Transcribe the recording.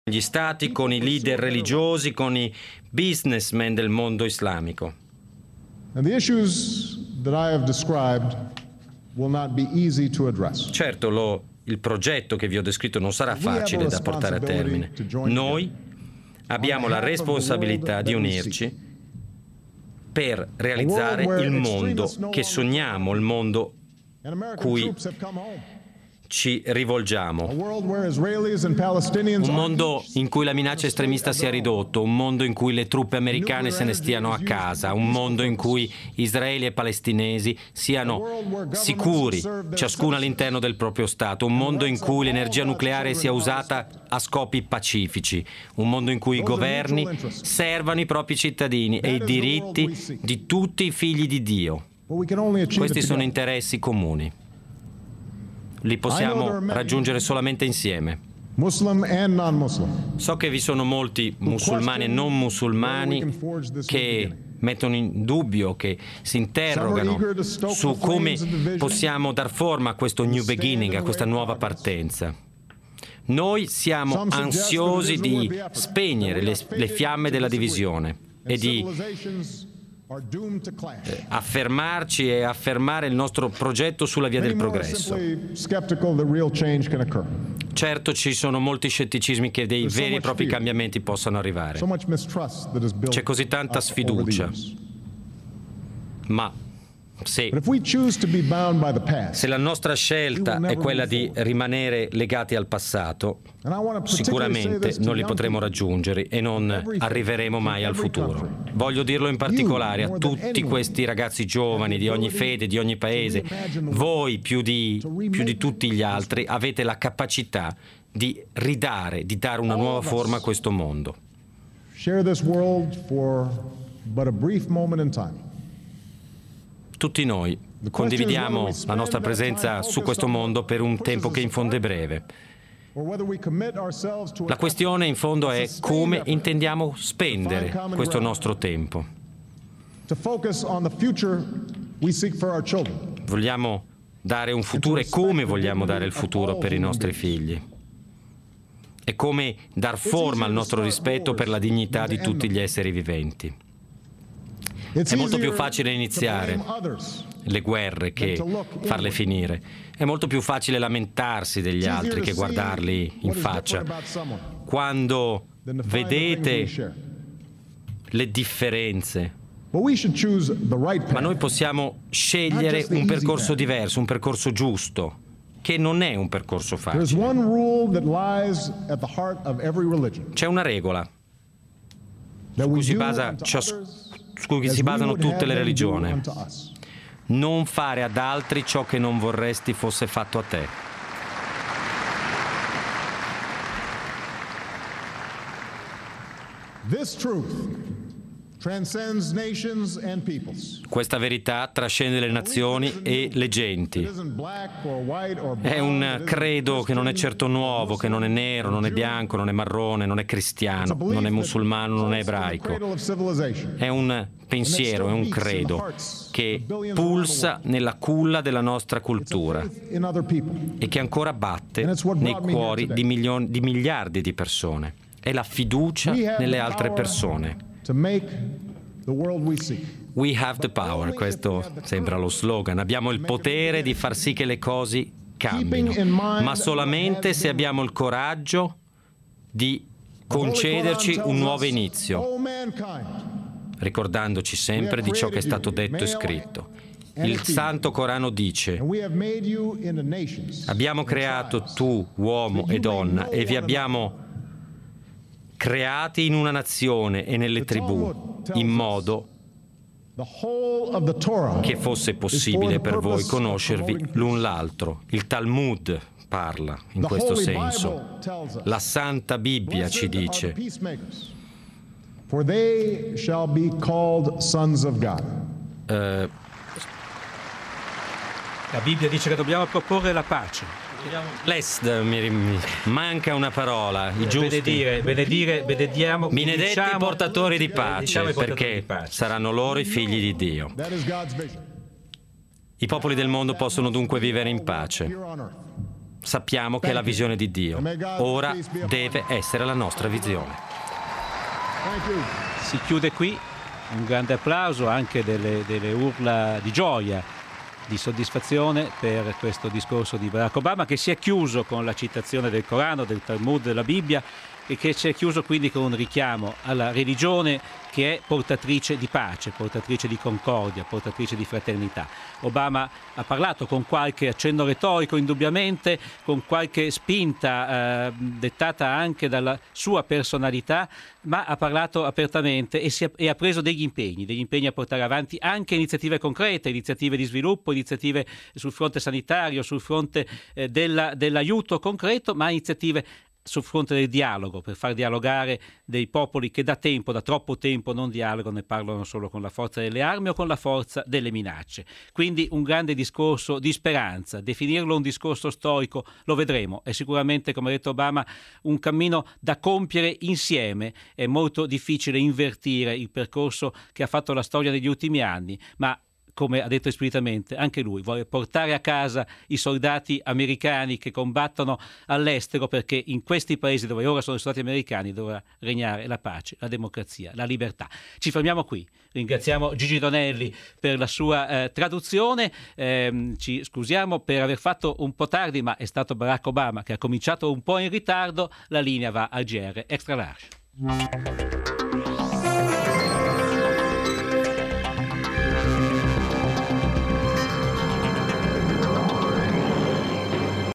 gli stati, con i leader religiosi, con i businessmen del mondo islamico. And the issues that I have described will not be easy to address. Certo, il progetto che vi ho descritto non sarà facile da portare a termine. Noi abbiamo la responsabilità di unirci per realizzare il mondo che sogniamo, il mondo cui ci rivolgiamo. Un mondo in cui la minaccia estremista sia ridotta, un mondo in cui le truppe americane se ne stiano a casa, un mondo in cui Israele e palestinesi siano sicuri, ciascuno all'interno del proprio Stato, un mondo in cui l'energia nucleare sia usata a scopi pacifici, un mondo in cui i governi servano i propri cittadini e i diritti di tutti i figli di Dio. Questi sono interessi comuni. Li possiamo raggiungere solamente insieme. So che vi sono molti musulmani e non musulmani che mettono in dubbio, che si interrogano su come possiamo dar forma a questo new beginning, a questa nuova partenza. Noi siamo ansiosi di spegnere le fiamme della divisione e di affermarci e affermare il nostro progetto sulla via del progresso. Certo, ci sono molti scetticismi che dei veri e propri cambiamenti possano arrivare. C'è così tanta sfiducia. Ma se la nostra scelta è quella di rimanere legati al passato, sicuramente non li potremo raggiungere e non arriveremo mai al futuro. Voglio dirlo in particolare a tutti questi ragazzi giovani di ogni fede, di ogni paese. Voi più di tutti gli altri avete la capacità di dare una nuova forma a questo mondo. Tutti noi condividiamo la nostra presenza su questo mondo per un tempo che in fondo è breve. La questione in fondo è come intendiamo spendere questo nostro tempo. Vogliamo dare un futuro e come vogliamo dare il futuro per i nostri figli? E come dar forma al nostro rispetto per la dignità di tutti gli esseri viventi? È molto più facile iniziare le guerre che farle finire. È molto più facile lamentarsi degli altri che guardarli in faccia. Quando vedete le differenze, ma noi possiamo scegliere un percorso diverso, un percorso giusto, che non è un percorso facile. C'è una regola su cui si basano tutte le religioni. Non fare ad altri ciò che non vorresti fosse fatto a te. Questa verità trascende le nazioni e le genti. È un credo che non è certo nuovo, che non è nero, non è bianco, non è marrone, non è cristiano, non è musulmano, non è ebraico. È un pensiero, è un credo che pulsa nella culla della nostra cultura e che ancora batte nei cuori di miliardi di persone. È la fiducia nelle altre persone. We have the power, questo sembra lo slogan. Abbiamo il potere di far sì che le cose cambino, ma solamente se abbiamo il coraggio di concederci un nuovo inizio, ricordandoci sempre di ciò che è stato detto e scritto. Il Santo Corano dice: abbiamo creato tu, uomo e donna, e vi abbiamo creati in una nazione e nelle tribù, in modo che fosse possibile per voi conoscervi l'un l'altro. Il Talmud parla in questo senso. La Santa Bibbia ci dice: la Bibbia dice che dobbiamo proporre la pace. Mi manca una parola, i giusti. Benedetti i portatori di pace, perché saranno loro i figli di Dio. I popoli del mondo possono dunque vivere in pace. Sappiamo che è la visione di Dio. Ora deve essere la nostra visione. Si chiude qui. Un grande applauso, anche delle urla di gioia, di soddisfazione per questo discorso di Barack Obama, che si è chiuso con la citazione del Corano, del Talmud, della Bibbia, e che si è chiuso quindi con un richiamo alla religione che è portatrice di pace, portatrice di concordia, portatrice di fraternità. Obama ha parlato con qualche accenno retorico, indubbiamente, con qualche spinta dettata anche dalla sua personalità, ma ha parlato apertamente e ha preso degli impegni a portare avanti anche iniziative concrete, iniziative di sviluppo, iniziative sul fronte sanitario, sul fronte dell'aiuto concreto, ma iniziative sul fronte del dialogo, per far dialogare dei popoli che da troppo tempo non dialogano e parlano solo con la forza delle armi o con la forza delle minacce. Quindi un grande discorso di speranza. Definirlo un discorso storico lo vedremo, è sicuramente, come ha detto Obama, un cammino da compiere insieme. È molto difficile invertire il percorso che ha fatto la storia negli ultimi anni, ma come ha detto esplicitamente, anche lui vuole portare a casa i soldati americani che combattono all'estero, perché in questi paesi dove ora sono i soldati americani dovrà regnare la pace, la democrazia, la libertà. Ci fermiamo qui. Ringraziamo Gigi Donelli per la sua traduzione. Ci scusiamo per aver fatto un po' tardi, ma è stato Barack Obama che ha cominciato un po' in ritardo. La linea va al GR Extra Large.